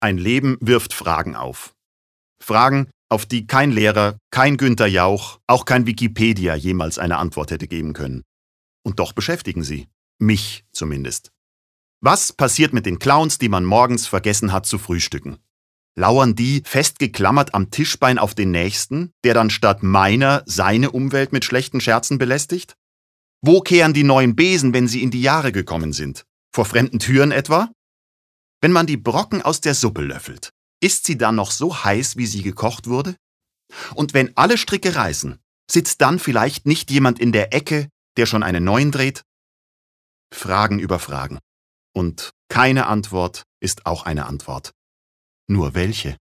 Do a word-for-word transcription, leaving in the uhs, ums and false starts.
Ein Leben wirft Fragen auf. Fragen, auf die kein Lehrer, kein Günther Jauch, auch kein Wikipedia jemals eine Antwort hätte geben können. Und doch beschäftigen sie. Mich zumindest. Was passiert mit den Clowns, die man morgens vergessen hat zu frühstücken? Lauern die festgeklammert am Tischbein auf den Nächsten, der dann statt meiner seine Umwelt mit schlechten Scherzen belästigt? Wo kehren die neuen Besen, wenn sie in die Jahre gekommen sind? Vor fremden Türen etwa? Wenn man die Brocken aus der Suppe löffelt, ist sie dann noch so heiß, wie sie gekocht wurde? Und wenn alle Stricke reißen, sitzt dann vielleicht nicht jemand in der Ecke, der schon einen neuen dreht? Fragen über Fragen. Und keine Antwort ist auch eine Antwort. Nur welche?